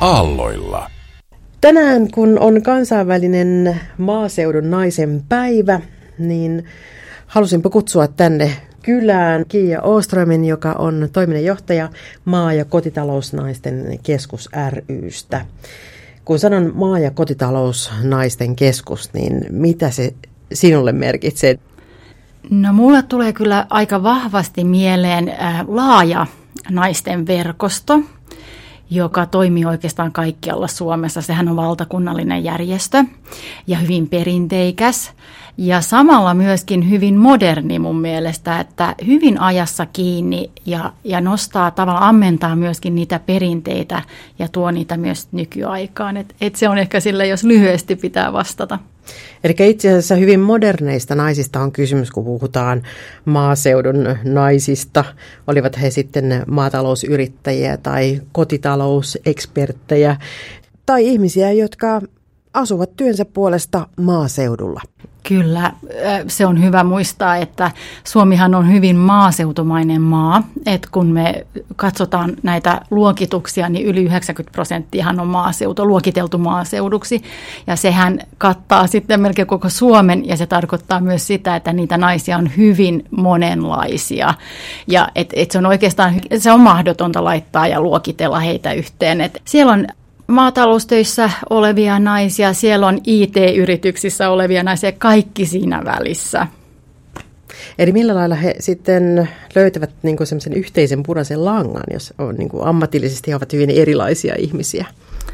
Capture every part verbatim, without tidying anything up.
aalloilla. Tänään, kun on kansainvälinen maaseudun naisen päivä, niin halusinpa kutsua tänne kylään Kiia Åströmin, joka on toiminnanjohtaja maa- ja kotitalousnaisten keskus ry:stä. Kun sanon maa- ja kotitalousnaisten keskus, niin mitä se sinulle merkitsee? No mulle tulee kyllä aika vahvasti mieleen äh, laaja naisten verkosto, joka toimii oikeastaan kaikkialla Suomessa. Sehän on valtakunnallinen järjestö ja hyvin perinteikäs ja samalla myöskin hyvin moderni mun mielestä, että hyvin ajassa kiinni ja, ja nostaa tavallaan, ammentaa myöskin niitä perinteitä ja tuo niitä myös nykyaikaan. Et, et se on ehkä sille, jos lyhyesti pitää vastata. Eli itse asiassa hyvin moderneista naisista on kysymys, kun puhutaan maaseudun naisista. Olivat he sitten maatalousyrittäjiä tai kotitalouseksperttejä tai ihmisiä, jotka asuvat työnsä puolesta maaseudulla. Kyllä, se on hyvä muistaa, että Suomihan on hyvin maaseutumainen maa, että kun me katsotaan näitä luokituksia, niin yli yhdeksänkymmentä prosenttiahan on maaseutu, luokiteltu maaseuduksi, ja sehän kattaa sitten melkein koko Suomen, ja se tarkoittaa myös sitä, että niitä naisia on hyvin monenlaisia, ja et, et se on oikeastaan, se on mahdotonta laittaa ja luokitella heitä yhteen, että siellä on maataloustöissä olevia naisia, siellä on I T-yrityksissä olevia naisia, kaikki siinä välissä. Eli millä lailla he sitten löytävät niin kuin semmoisen yhteisen punaisen langan, jos on, niin kuin ammatillisesti ovat hyvin erilaisia ihmisiä?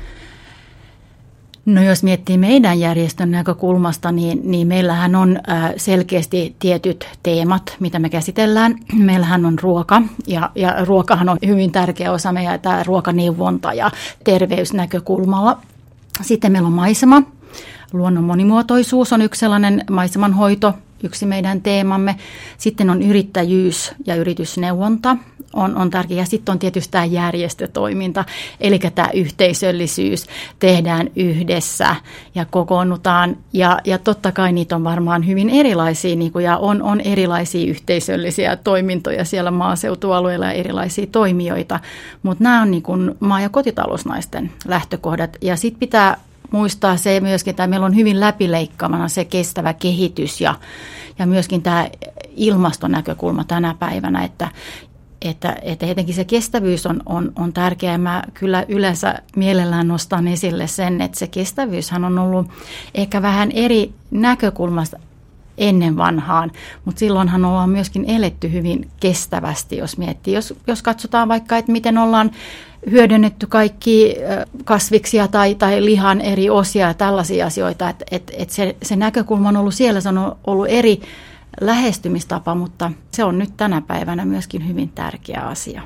No jos miettii meidän järjestön näkökulmasta, niin, niin meillähän on selkeästi tietyt teemat, mitä me käsitellään. Meillähän on ruoka, ja, ja ruokahan on hyvin tärkeä osa meidän tämä ruokaneuvonta ja terveysnäkökulmalla. Sitten meillä on maisema, luonnon monimuotoisuus on yksi sellainen maisemanhoito, yksi meidän teemamme. Sitten on yrittäjyys ja yritysneuvonta. On, on tärkeää. Sitten on tietysti tämä järjestötoiminta, eli tämä yhteisöllisyys, tehdään yhdessä ja kokoonnutaan. Ja, ja totta kai niitä on varmaan hyvin erilaisia, niin kuin, ja on, on erilaisia yhteisöllisiä toimintoja siellä maaseutualueilla ja erilaisia toimijoita. Mutta nämä on niin kuin maa- ja kotitalousnaisten lähtökohdat. Ja sitten pitää muistaa se myöskin, että meillä on hyvin läpileikkaamana se kestävä kehitys ja, ja myöskin tämä ilmastonäkökulma tänä päivänä, että Että, että etenkin se kestävyys on, on, on tärkeää. Mä kyllä yleensä mielellään nostan esille sen, että se kestävyyshän on ollut ehkä vähän eri näkökulmasta ennen vanhaan, mutta silloinhan ollaan myöskin eletty hyvin kestävästi, jos miettii. Jos, jos katsotaan vaikka, että miten ollaan hyödynnetty kaikki kasviksia tai, tai lihan eri osia ja tällaisia asioita, että, että, että se, se näkökulma on ollut siellä, se on ollut eri lähestymistapa, mutta se on nyt tänä päivänä myöskin hyvin tärkeä asia.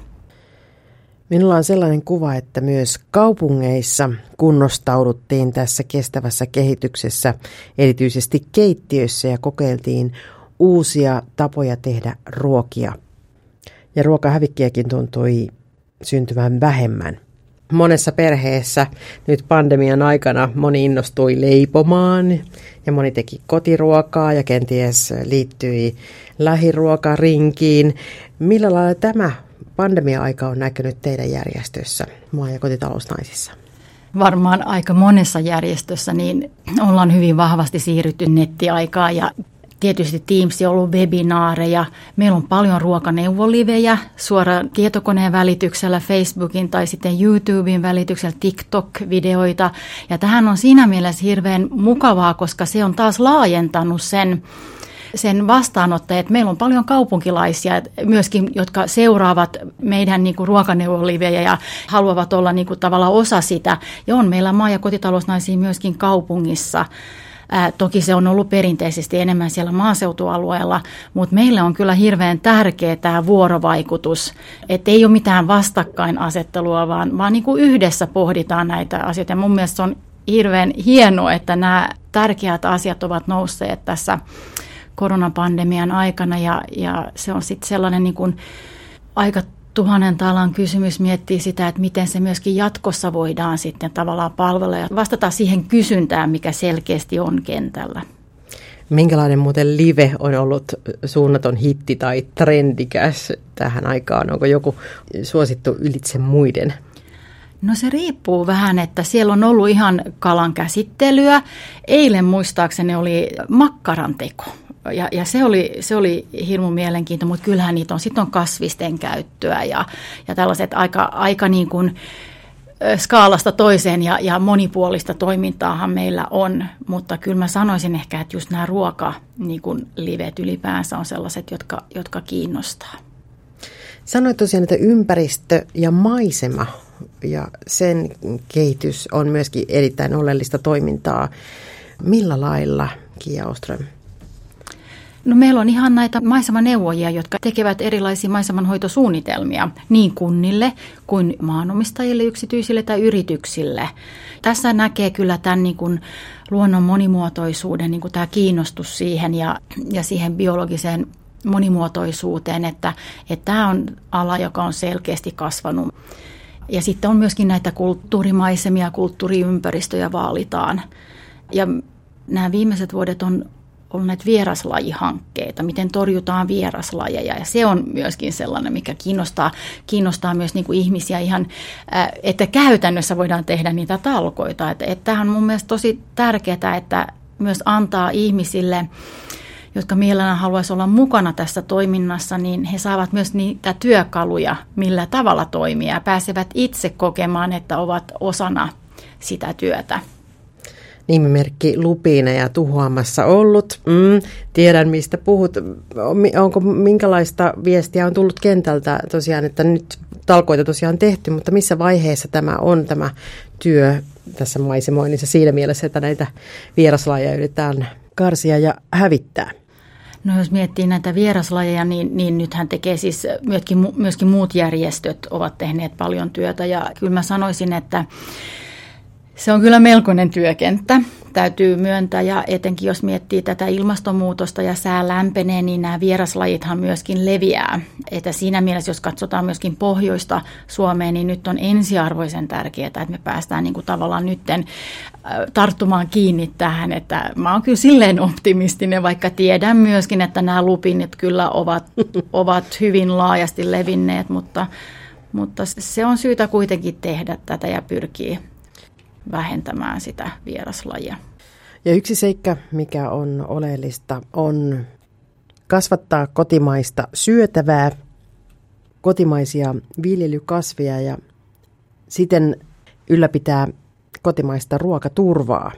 Minulla on sellainen kuva, että myös kaupungeissa kunnostauduttiin tässä kestävässä kehityksessä, erityisesti keittiöissä, ja kokeiltiin uusia tapoja tehdä ruokia. Ja ruokahävikkiäkin tuntui syntyvän vähemmän. Monessa perheessä nyt pandemian aikana moni innostui leipomaan ja moni teki kotiruokaa ja kenties liittyi lähiruokarinkiin. Millä lailla tämä pandemia-aika on näkynyt teidän järjestössä, maa- ja kotitalousnaisissa? Varmaan aika monessa järjestössä niin ollaan hyvin vahvasti siirrytty nettiaikaan ja tietysti Teams on ollut webinaareja. Meillä on paljon ruokaneuvolivejä suoraan tietokoneen välityksellä, Facebookin tai sitten YouTuben välityksellä, TikTok-videoita. Ja tähän on siinä mielessä hirveän mukavaa, koska se on taas laajentanut sen, sen vastaanottajat. Meillä on paljon kaupunkilaisia myöskin, jotka seuraavat meidän niin kuin ruokaneuvolivejä ja haluavat olla niin kuin tavallaan osa sitä. Ja on meillä maa- ja kotitalousnaisia myöskin kaupungissa. Ää, toki se on ollut perinteisesti enemmän siellä maaseutualueella, mutta meille on kyllä hirveän tärkeä tämä vuorovaikutus, että ei ole mitään vastakkainasettelua, vaan, vaan niin kuin yhdessä pohditaan näitä asioita. Ja mun mielestä se on hirveän hienoa, että nämä tärkeät asiat ovat nousseet tässä koronapandemian aikana, ja, ja se on sitten sellainen niin kuin aika tuhannen taalan kysymys miettii sitä, että miten se myöskin jatkossa voidaan sitten tavallaan palvella ja vastata siihen kysyntään, mikä selkeästi on kentällä. Minkälainen muuten live on ollut suunnaton hitti tai trendikäs tähän aikaan? Onko joku suosittu ylitse muiden? No se riippuu vähän, että siellä on ollut ihan kalan käsittelyä. Eilen muistaakseni oli makkaran teko. Ja, ja se oli, se oli hirmu mielenkiintoinen, mutta kyllähän niitä on, sitten on kasvisten käyttöä ja, ja tällaiset aika, aika niin kuin skaalasta toiseen ja, ja monipuolista toimintaahan meillä on, mutta kyllä mä sanoisin ehkä, että just nämä ruoka, niin kuin livet ylipäänsä on sellaiset, jotka, jotka kiinnostaa. Sanoit tosiaan, että ympäristö ja maisema ja sen kehitys on myöskin erittäin oleellista toimintaa. Millä lailla, Kiia Åström? No meillä on ihan näitä maisemaneuvojia, jotka tekevät erilaisia maisemanhoitosuunnitelmia niin kunnille kuin maanomistajille, yksityisille tai yrityksille. Tässä näkee kyllä tämän niin kuin luonnon monimuotoisuuden, niin kuin tämä kiinnostus siihen ja, ja siihen biologiseen monimuotoisuuteen, että, että tämä on ala, joka on selkeästi kasvanut. Ja sitten on myöskin näitä kulttuurimaisemia, kulttuuriympäristöjä vaalitaan. Ja nämä viimeiset vuodet on ollut näitä vieraslajihankkeita, miten torjutaan vieraslajeja. Ja se on myöskin sellainen, mikä kiinnostaa, kiinnostaa myös niin kuin ihmisiä ihan, että käytännössä voidaan tehdä niitä talkoita. Että, että tämähän on mun mielestä tosi tärkeää, että myös antaa ihmisille, jotka mielellään haluaisi olla mukana tässä toiminnassa, niin he saavat myös niitä työkaluja, millä tavalla toimia ja pääsevät itse kokemaan, että ovat osana sitä työtä. Nimimerkki Lupiineja tuhoamassa ollut. Mm, tiedän, mistä puhut. Onko minkälaista viestiä on tullut kentältä tosiaan, että nyt talkoita tosiaan tehty, mutta missä vaiheessa tämä on tämä työ tässä maisemoinnissa siinä mielessä, että näitä vieraslajeja yritetään karsia ja hävittää? No jos miettii näitä vieraslajeja, niin, niin nythän tekee siis myöskin, myöskin muut järjestöt ovat tehneet paljon työtä ja kyllä mä sanoisin, että se on kyllä melkoinen työkenttä, täytyy myöntää, ja etenkin jos miettii tätä ilmastonmuutosta ja sää lämpenee, niin nämä vieraslajithan myöskin leviää. Että siinä mielessä, jos katsotaan myöskin pohjoista Suomea, niin nyt on ensiarvoisen tärkeää, että me päästään niin kuin tavallaan nytten tarttumaan kiinni tähän. Että mä oon kyllä silleen optimistinen, vaikka tiedän myöskin, että nämä lupinit kyllä ovat, ovat hyvin laajasti levinneet, mutta, mutta se on syytä kuitenkin tehdä tätä ja pyrkiä vähentämään sitä vieraslajia. Ja yksi seikka, mikä on oleellista, on kasvattaa kotimaista syötävää, kotimaisia viljelykasveja ja siten ylläpitää kotimaista ruokaturvaa.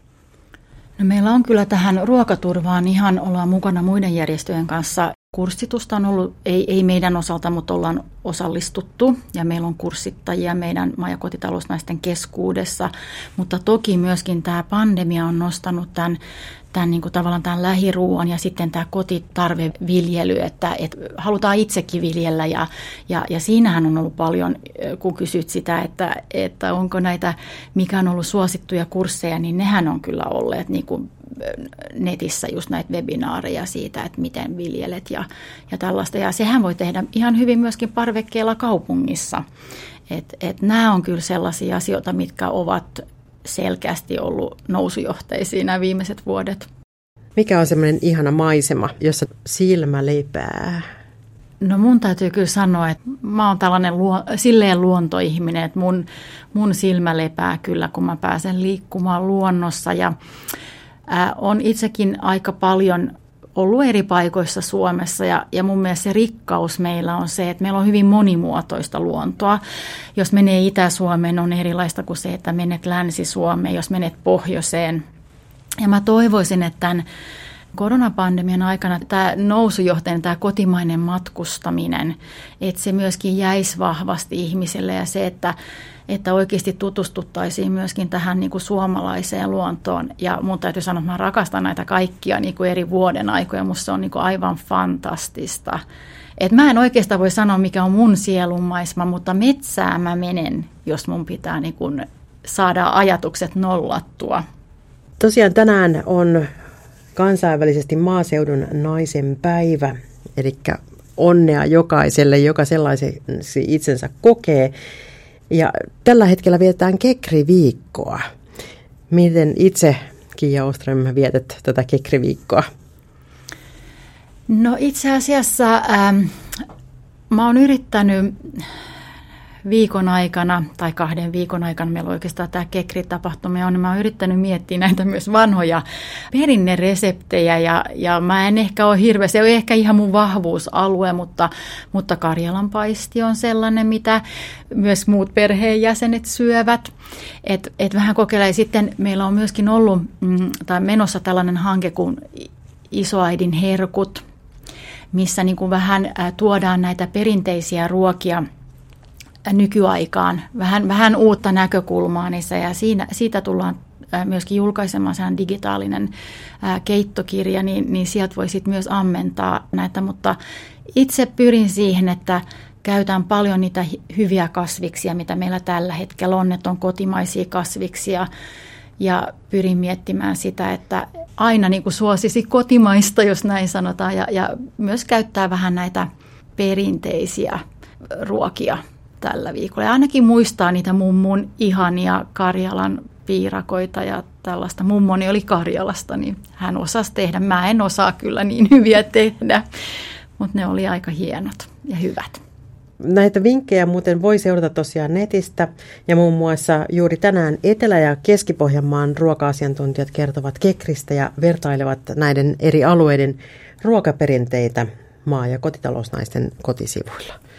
No meillä on kyllä tähän ruokaturvaan ihan ollaan mukana muiden järjestöjen kanssa. Kurssitusta on ollut, ei, ei meidän osalta, mutta ollaan osallistuttu ja meillä on kurssittajia meidän maa- ja kotitalousnaisten keskuudessa, mutta toki myöskin tämä pandemia on nostanut tämän, tämän niin kuin tavallaan tämän lähiruuan ja sitten tämä kotitarveviljely, että, että halutaan itsekin viljellä ja, ja, ja siinähän on ollut paljon, kun kysyt sitä, että, että onko näitä, mikä on ollut suosittuja kursseja, niin nehän on kyllä olleet niin kuin netissä just näitä webinaareja siitä, että miten viljelet ja, ja tällaista. Ja sehän voi tehdä ihan hyvin myöskin parvekkeella kaupungissa. Et, et nämä on kyllä sellaisia asioita, mitkä ovat selkeästi ollut nousujohteisia nämä viimeiset vuodet. Mikä on semmoinen ihana maisema, jossa silmä lepää? No mun täytyy kyllä sanoa, että mä oon tällainen luo, silleen luontoihminen, että mun, mun silmä lepää kyllä, kun mä pääsen liikkumaan luonnossa ja on itsekin aika paljon ollut eri paikoissa Suomessa ja, ja mun mielestä se rikkaus meillä on se, että meillä on hyvin monimuotoista luontoa. Jos menee Itä-Suomeen, on erilaista kuin se, että menet Länsi-Suomeen, jos menet pohjoiseen. Ja mä toivoisin, että tämän koronapandemian aikana tämä nousujohtainen, tämä kotimainen matkustaminen, että se myöskin jäisi vahvasti ihmiselle ja se, että että oikeasti tutustuttaisiin myöskin tähän niin kuin suomalaiseen luontoon. Ja mun täytyy sanoa, että mä rakastan näitä kaikkia niin kuin eri vuoden aikoja. Musta se on niin kuin aivan fantastista. Et mä en oikeastaan voi sanoa, mikä on mun sielunmaisema, mutta metsään mä menen, jos mun pitää niin kuin saada ajatukset nollattua. Tosiaan tänään on kansainvälisesti maaseudun naisen päivä, eli onnea jokaiselle, joka sellaisen itsensä kokee. Ja tällä hetkellä vietetään Kekri-viikkoa. Miten itse, Kiia Åström, vietät tätä Kekri-viikkoa? No itse asiassa ähm, mä oon yrittänyt viikon aikana tai kahden viikon aikana meillä oikeastaan tämä Kekri-tapahtuma on. Mä oon yrittänyt miettiä näitä myös vanhoja perinnereseptejä ja, ja mä en ehkä ole hirveä, se on ehkä ihan mun vahvuusalue, mutta, mutta karjalanpaisti on sellainen, mitä myös muut perheenjäsenet syövät. Et, et vähän kokeilee. Sitten meillä on myöskin ollut mm, tai menossa tällainen hanke kuin Isoäidin herkut, missä niin kuin vähän ä, tuodaan näitä perinteisiä ruokia nykyaikaan, vähän, vähän uutta näkökulmaa niissä, ja siinä, siitä tullaan ä, myöskin julkaisemaan sehän digitaalinen ä, keittokirja, niin, niin sieltä voi sit myös ammentaa näitä, mutta itse pyrin siihen, että käytän paljon niitä hyviä kasviksia, mitä meillä tällä hetkellä on, että on kotimaisia kasviksia, ja pyrin miettimään sitä, että aina niin kuin suosisi kotimaista, jos näin sanotaan, ja, ja myös käyttää vähän näitä perinteisiä ruokia tällä viikolla. Ja ainakin muistaa niitä mummun ihania Karjalan piirakoita ja tällaista. Mummoni oli Karjalasta, niin hän osasi tehdä. Mä en osaa kyllä niin hyviä tehdä, mutta ne oli aika hienot ja hyvät. Näitä vinkkejä muuten voi seurata tosiaan netistä, ja muun muassa juuri tänään Etelä- ja Keski-Pohjanmaan ruoka-asiantuntijat kertovat Kekristä ja vertailevat näiden eri alueiden ruokaperinteitä maa- ja kotitalousnaisten kotisivuilla.